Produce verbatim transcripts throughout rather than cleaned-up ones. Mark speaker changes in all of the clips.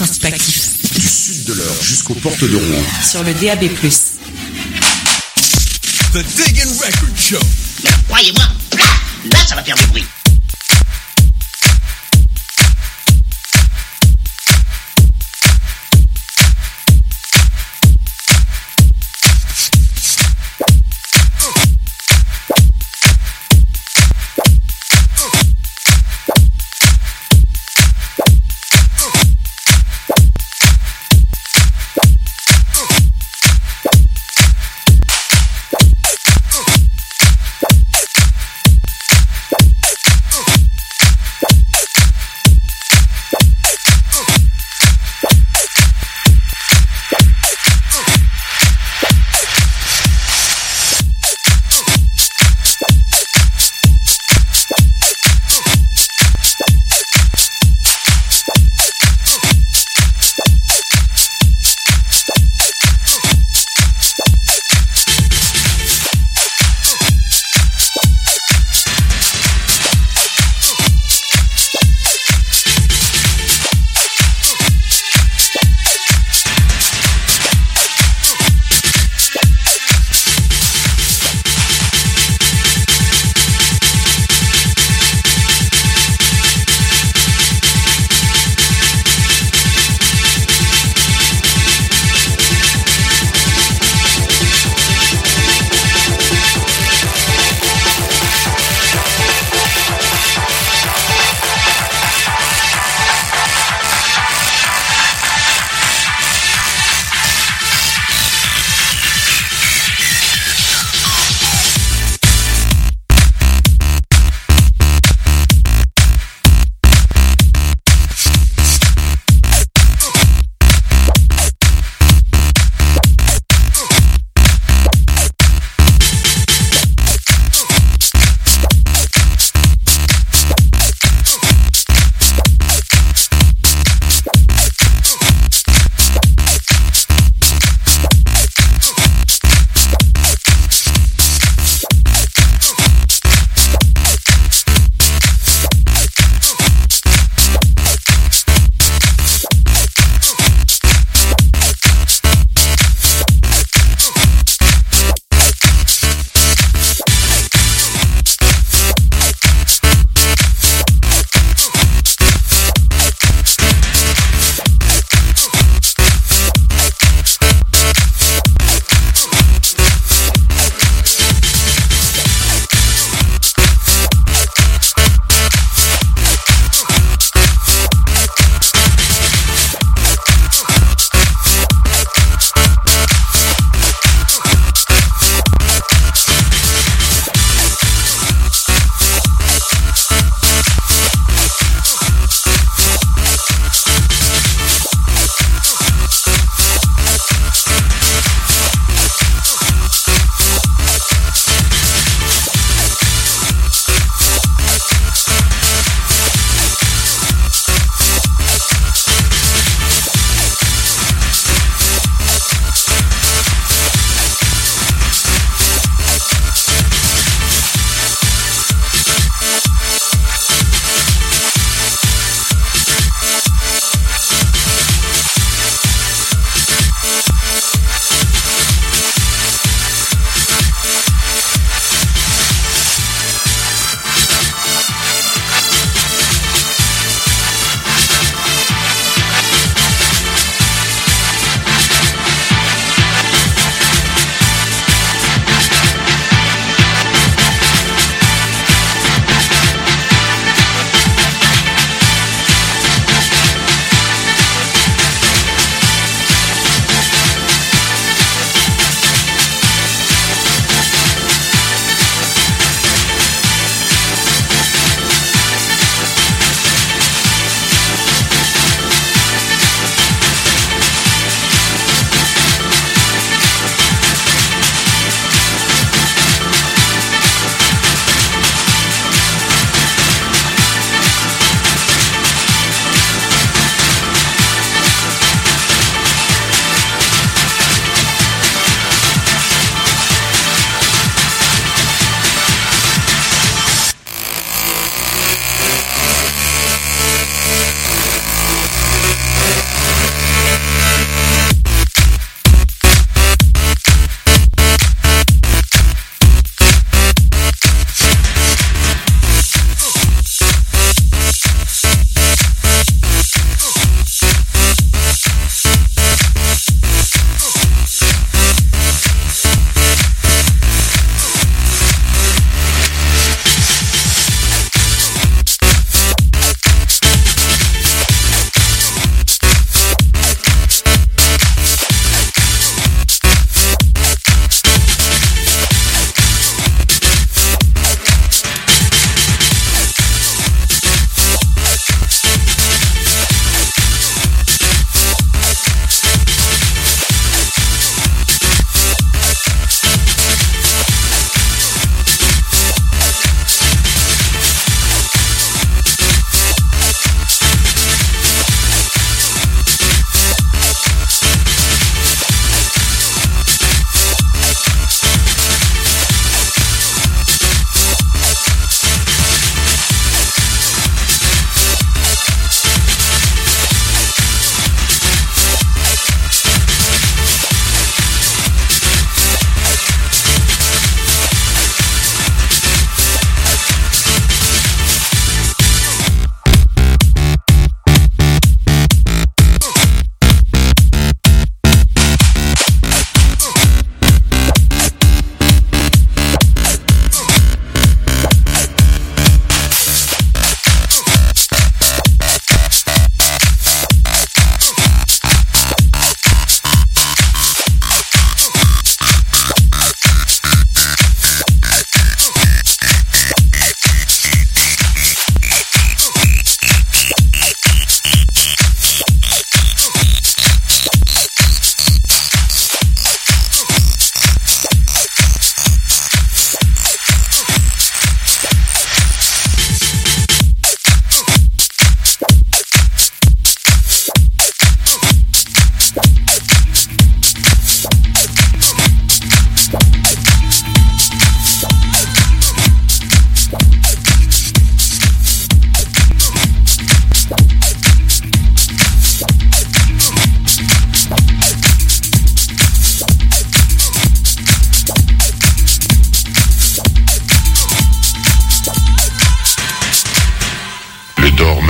Speaker 1: introspectif.
Speaker 2: Du sud de l'Eure jusqu'aux portes de Rouen.
Speaker 1: Sur le D A B plus.
Speaker 3: The Diggin' Record Show.
Speaker 4: Mais croyez-moi, là, là, ça va faire du bruit.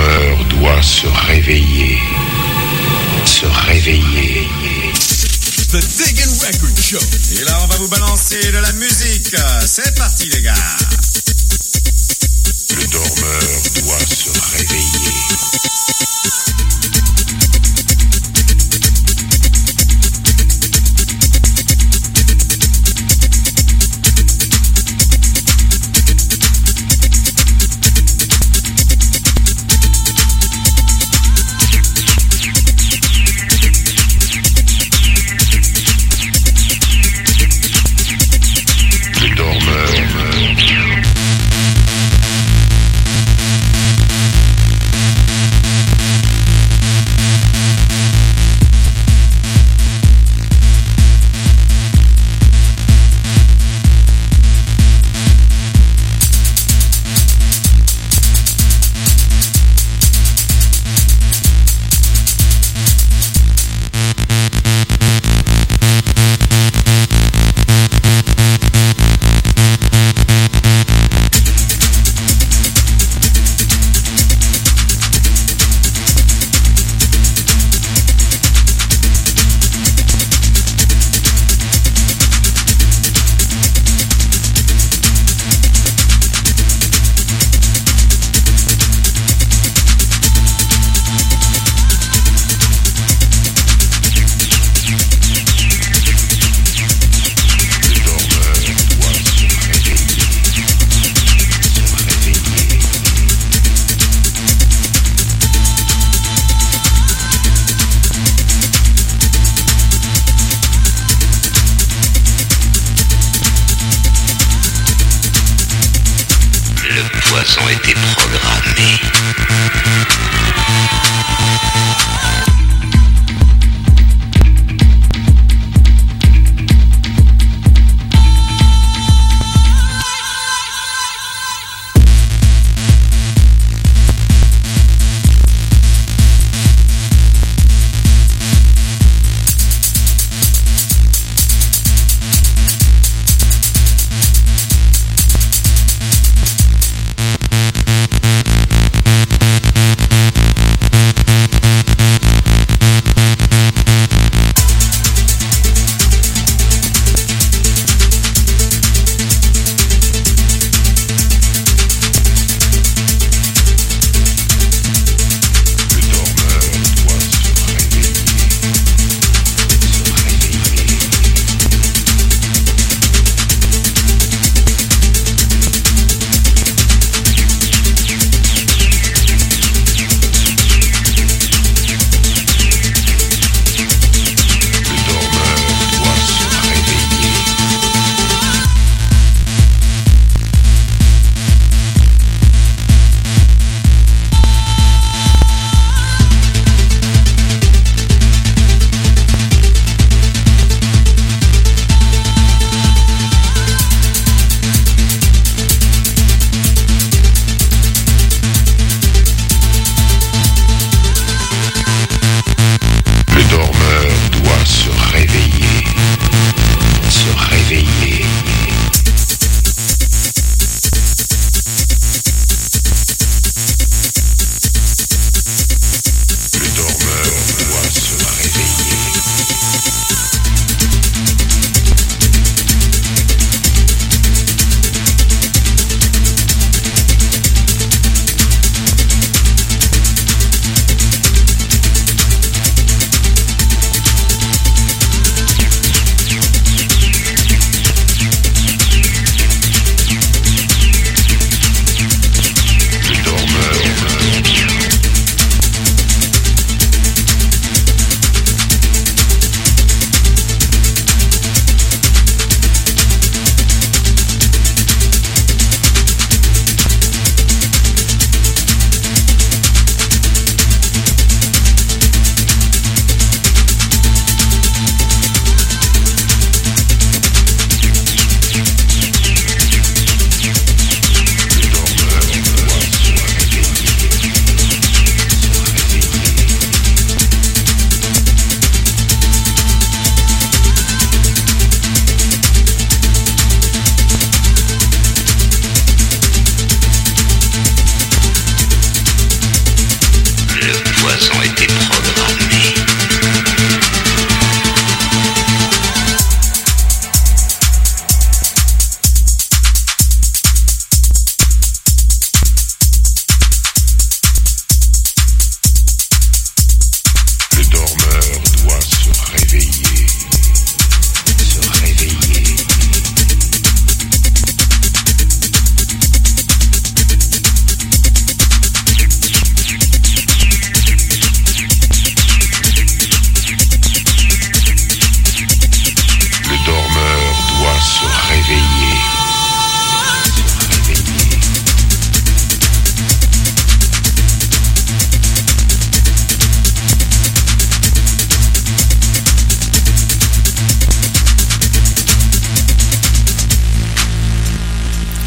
Speaker 2: dormeur doit se réveiller, se réveiller.
Speaker 1: The Diggin' Record Show.
Speaker 3: Et là, on va vous balancer de la musique. C'est parti, les gars.
Speaker 2: Le dormeur doit se réveiller.
Speaker 4: Ont été programmés.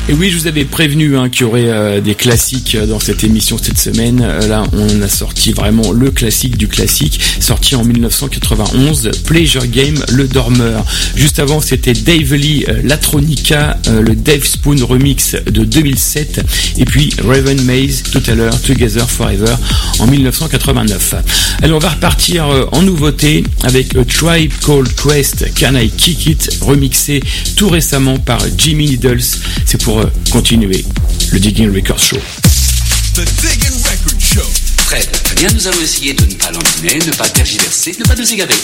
Speaker 5: Et oui, je vous avais prévenu hein, qu'il y aurait euh, des classiques dans cette émission cette semaine. Euh, là, on a sorti vraiment le classique du classique, sorti en dix-neuf cent quatre-vingt-onze, Pleasure Game, le dormeur. Juste avant, c'était Dave Lee, euh, Latronica, euh, le Dave Spoon remix de deux mille sept, et puis Raven Maze, tout à l'heure, Together Forever, en dix-neuf cent quatre-vingt-neuf. Alors, on va repartir euh, en nouveauté avec A Tribe Called Quest, Can I Kick It, remixé tout récemment par Jimmy Needles. C'est pour euh, continuer le Digging Records Show.
Speaker 1: The Digging Record Show.
Speaker 4: Fred, très bien, nous allons essayer de ne pas lantiner, ne pas tergiverser, ne pas nous égarer.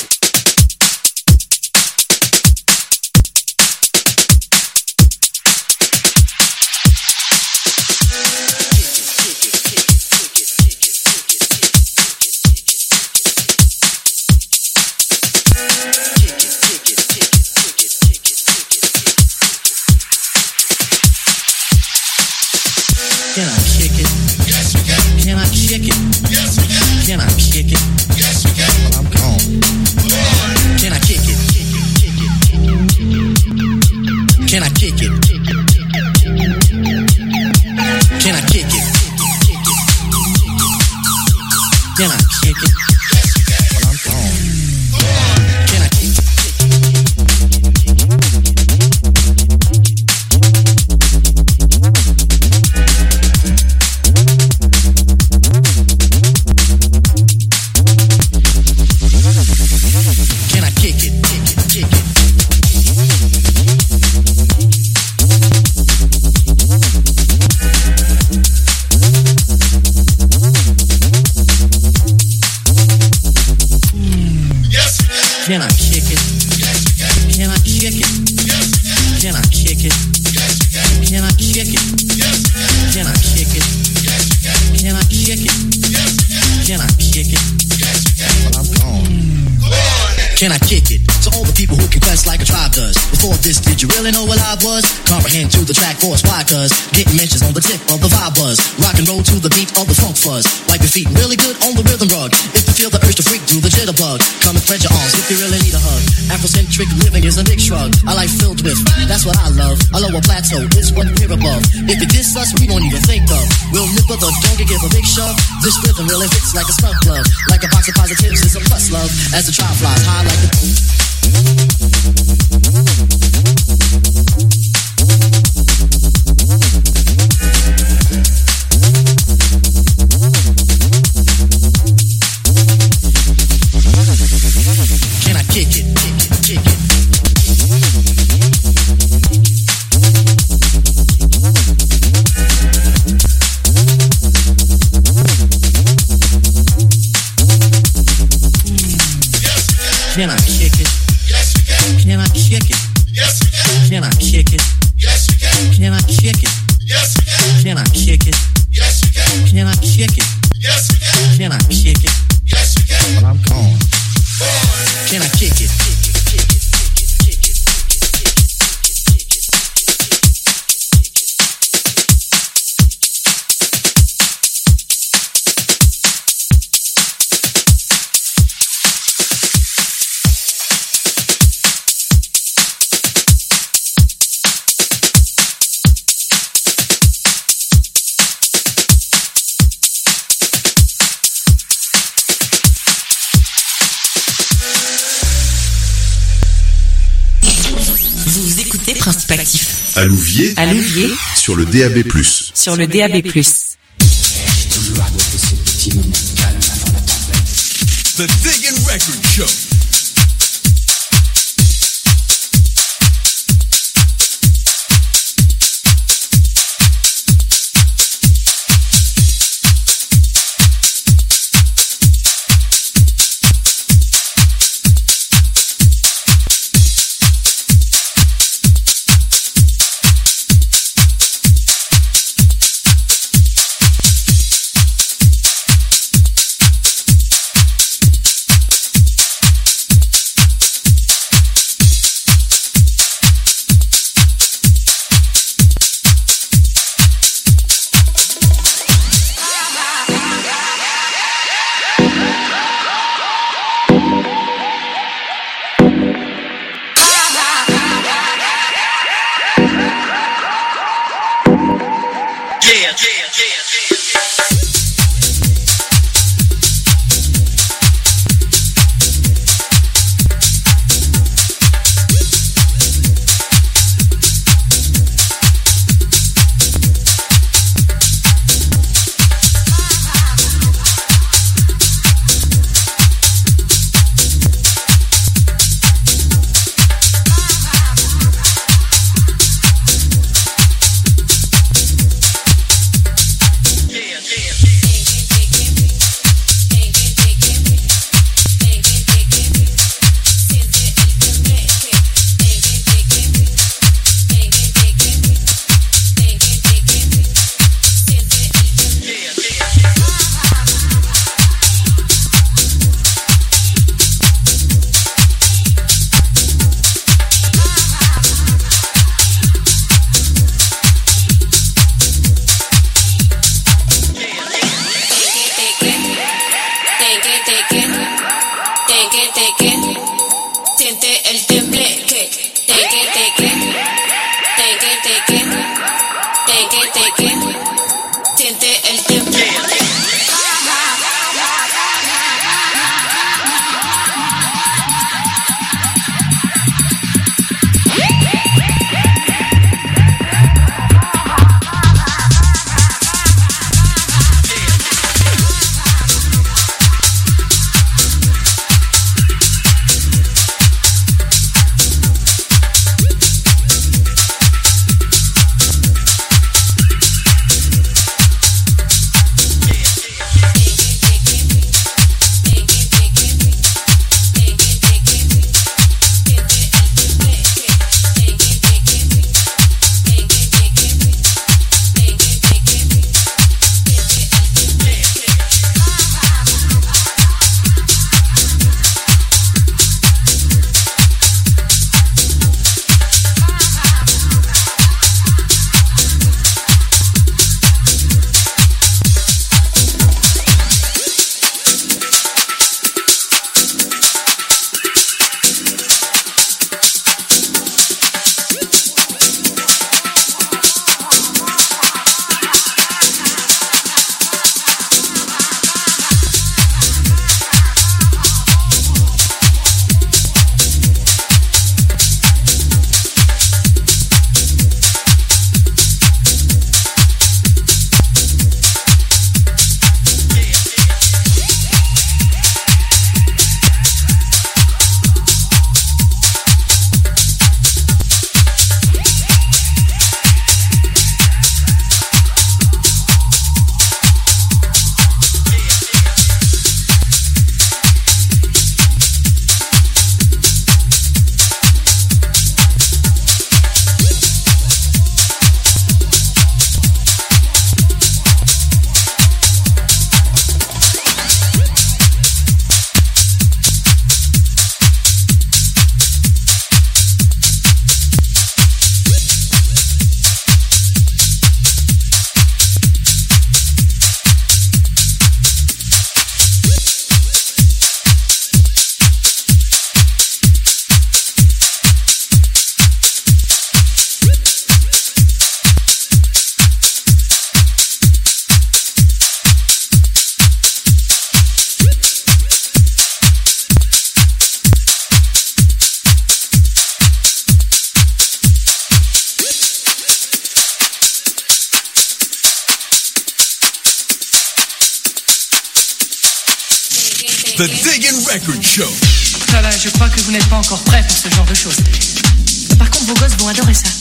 Speaker 6: Can I kick it? Yes, you can. Can I kick it? Yes, you can. Can I kick it? Yes, you can. Well, I'm gone. Can I kick it? Can I kick it? Can I kick it? Can I kick it? Yes, you can. Well, I'm gone. Can I kick it? Can I kick it? Can I kick it? Can I kick it? Can I kick it? Can I kick it? Can I kick it? Can I kick it? Well, I'm gone. Can I kick it? To all the people who can quest like a tribe does. Before this, did you really know what I was? Comprehend to the track force, why? Cause getting mentions on the tip of the vibe buzz. Rock and roll to the beat of the funk fuzz. Wipe your feet really good on the rhythm rug. If you feel the urge to freak, do the jitterbug. Come and spread your arms if you really need a hug. Afrocentric living is a big shrug. A life filled with, that's what I love. A lower plateau is what we're above. If it diss us, we won't even think of. We'll nip of the donkey, give a big shove. This rhythm really fits like a snug glove. Like a box of positives is a plus love. As the trial flies high like the... Can I kick it? Kick it, kick it. Can I kick it? Yes, you can. Can I kick it? Yes, you can. Can I kick it? Yes, you can. Can I kick it? Yes, you can. Can I kick it? Yes, you can. Can I kick it? Yes, you can. Can I kick it? Yes, you can. Well, I'm gone. Can I kick it?
Speaker 7: Principe actif.
Speaker 8: À Louviers,
Speaker 7: à Louviers,
Speaker 8: sur le D A B plus.
Speaker 7: Sur le D A B plus.
Speaker 1: The Digging Record Show. The Diggin' Record Show.
Speaker 9: Voilà, je crois que vous n'êtes pas encore prêts pour ce genre de choses. Par contre, vos gosses vont adorer ça.